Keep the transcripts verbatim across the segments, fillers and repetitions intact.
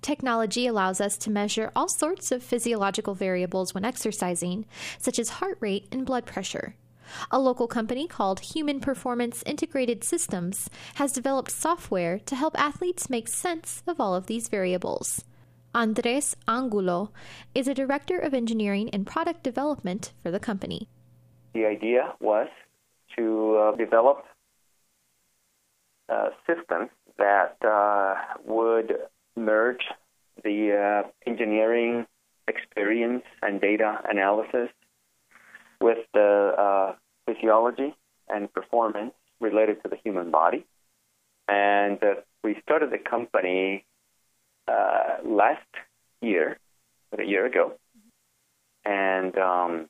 technology allows us to measure all sorts of physiological variables when exercising, such as heart rate and blood pressure. A local company called Human Performance Integrated Systems has developed software to help athletes make sense of all of these variables. Andres Angulo is a director of engineering and product development for the company. The idea was to uh, develop a system that uh, would merge the uh, engineering experience and data analysis with the uh, physiology and performance related to the human body. And uh, we started the company uh, last year, a year ago, and um,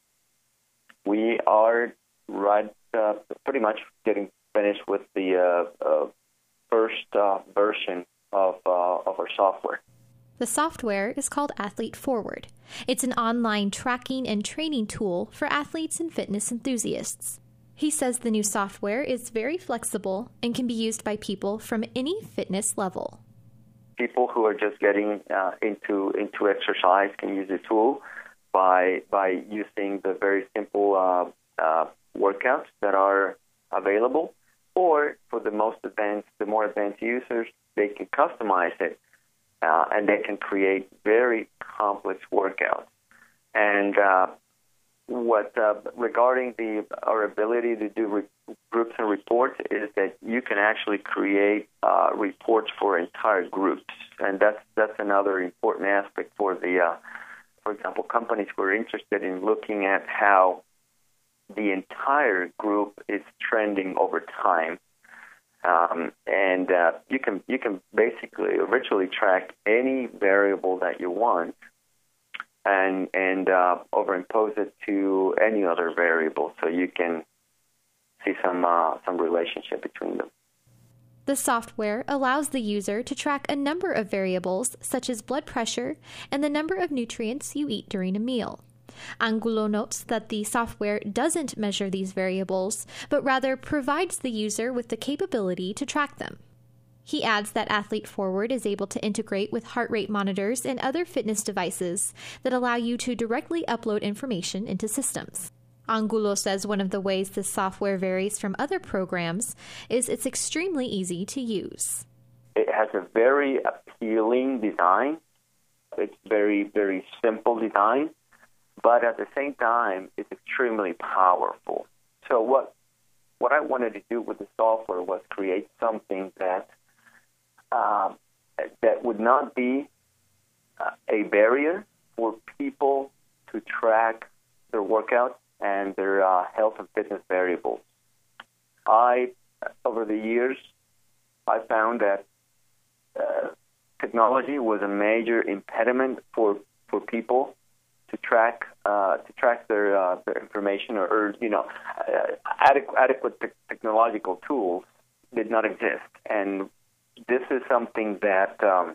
we are right, uh, pretty much getting finished with the uh, uh, first uh, version of uh, of our software. The software is called Athlete Forward. It's an online tracking and training tool for athletes and fitness enthusiasts. He says the new software is very flexible and can be used by people from any fitness level. People who are just getting uh, into into exercise can use the tool by by using the very simple uh, uh, workouts that are available. Or for the most advanced, the more advanced users, they can customize it. Uh, and they can create very complex workouts. And uh, what uh, regarding the our ability to do re- groups and reports is that you can actually create uh, reports for entire groups, and that's that's another important aspect for the, uh, for example, companies who are interested in looking at how the entire group is trending over time. Um, and uh, you can you can basically virtually track any variable that you want, and and uh, overimpose it to any other variable, so you can see some uh, some relationship between them. The software allows the user to track a number of variables, such as blood pressure and the number of nutrients you eat during a meal. Angulo notes that the software doesn't measure these variables, but rather provides the user with the capability to track them. He adds that Athlete Forward is able to integrate with heart rate monitors and other fitness devices that allow you to directly upload information into systems. Angulo says one of the ways this software varies from other programs is it's extremely easy to use. It has a very appealing design. It's very, very simple design. But at the same time, it's extremely powerful. So what what I wanted to do with the software was create something that uh, that would not be uh, a barrier for people to track their workouts and their uh, health and fitness variables. I, over the years, I found that uh, technology was a major impediment for, for people to track uh, to track their uh, their information, or, or you know, uh, adequate, adequate te- technological tools did not exist, and this is something that um,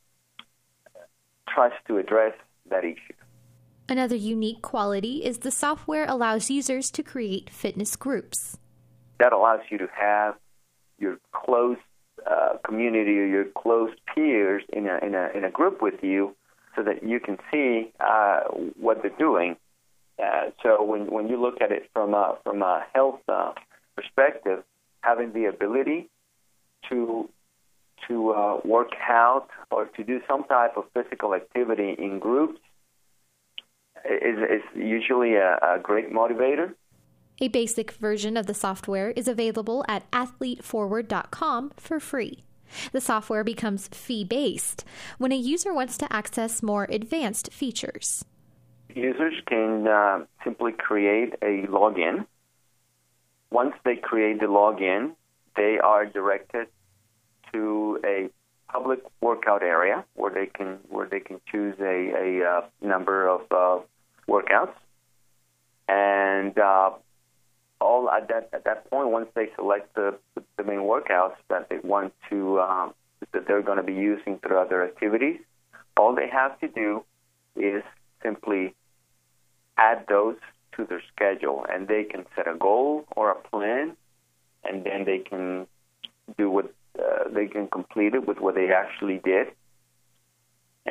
tries to address that issue. Another unique quality is the software allows users to create fitness groups. That allows you to have your close uh, community or your close peers in a in a in a group with you, so that you can see uh, what they're doing. Uh, so when, when you look at it from a, from a health uh, perspective, having the ability to to uh, work out or to do some type of physical activity in groups is, is usually a, a great motivator. A basic version of the software is available at athlete forward dot com for free. The software becomes fee-based when a user wants to access more advanced features. Users can uh, simply create a login. Once they create the login, they are directed to a public workout area where they can where they can choose a, a uh, number of uh, workouts, and uh, all at that at that point, once they select the, the main workouts that they want to um, that they're going to be using throughout their activities, all they have to do is simply add those to their schedule, and they can set a goal or a plan, and then they can do what uh, they can complete it with what they actually did.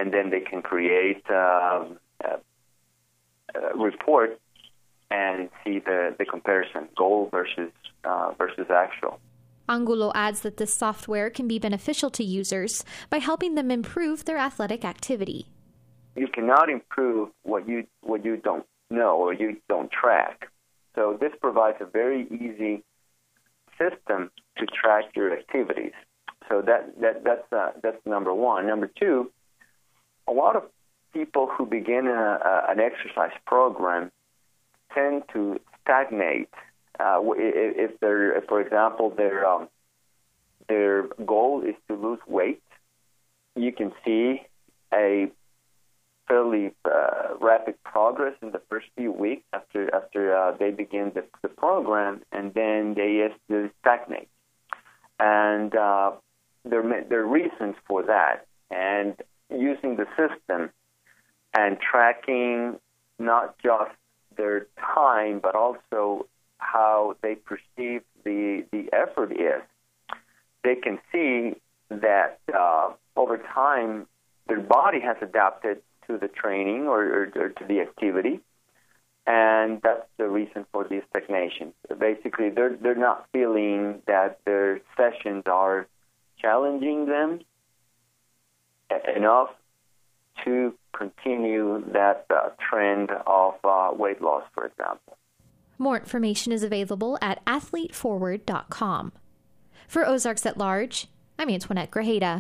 and then they can create um, a, a report and see the, the comparison, goal versus uh, versus actual. Angulo adds that this software can be beneficial to users by helping them improve their athletic activity. You cannot improve what you what you don't know or you don't track. So this provides a very easy system to track your activities. So that, that that's uh, that's number one. Number two, a lot of people who begin a, a, an exercise program tend to stagnate. Uh, if they're, if, for example, their um, their goal is to lose weight, you can see a fairly uh, rapid progress in the first few weeks after after uh, they begin the, the program, and then they, they stagnate. And uh, there there are reasons for that. And using the system and tracking not just their time, but also how they perceive the the effort is, they can see that uh, over time their body has adapted to the training or, or, or to the activity, and that's the reason for these stagnations. Basically, they're they're not feeling that their sessions are challenging them enough to continue that uh, trend of uh, weight loss, for example. More information is available at athlete forward dot com. For Ozarks at Large, I'm Antoinette Grajeda.